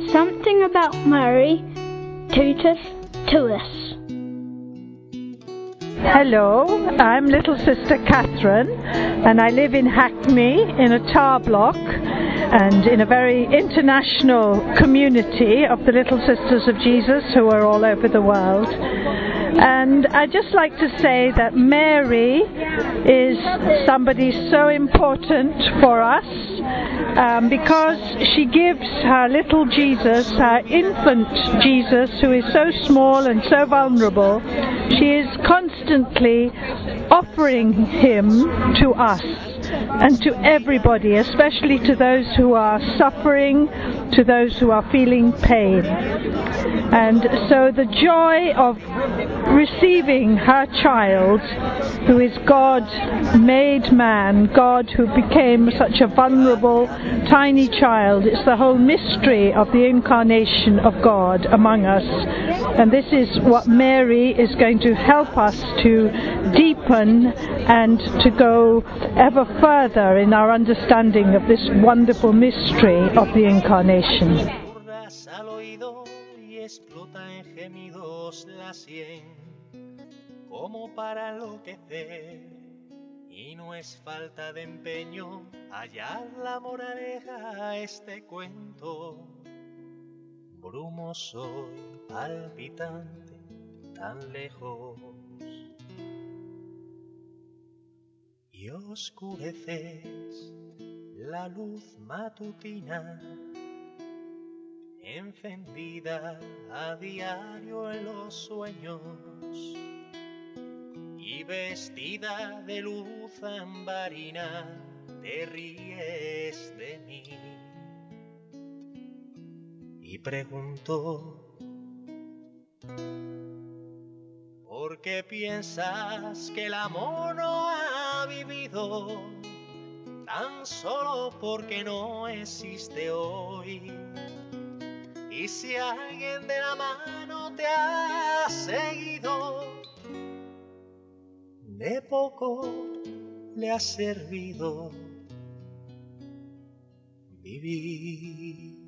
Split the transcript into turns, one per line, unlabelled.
Something about Mary, totus tuus.
Hello, I'm Little Sister Catherine, and I live in Hackney in a tar block and in a very international community of the Little Sisters of Jesus who are all over the world. And I'd just like to say that Mary is somebody so important for us because she gives her little Jesus, her infant Jesus, who is so small and so vulnerable, she is constantly offering him to us and to everybody, especially to those who are suffering, to those who are feeling pain. And so the joy of receiving her child, who is God made man, God who became such a vulnerable, tiny child, it's the whole mystery of the incarnation of God among us. And this is what Mary is going to help us to deepen and to go ever further in our understanding of this wonderful mystery of the incarnation.
Explota en gemidos la sien, como para enloquecer, y no es falta de empeño hallar la moraleja a este cuento, brumoso y palpitante, tan lejos, y oscureces la luz matutina, encendida a diario en los sueños y vestida de luz ambarina, te ríes de mí. Y pregunto, ¿por qué piensas que el amor no ha vivido? Tan solo porque no existe hoy. Y si alguien de la mano te ha seguido, de poco le ha servido vivir.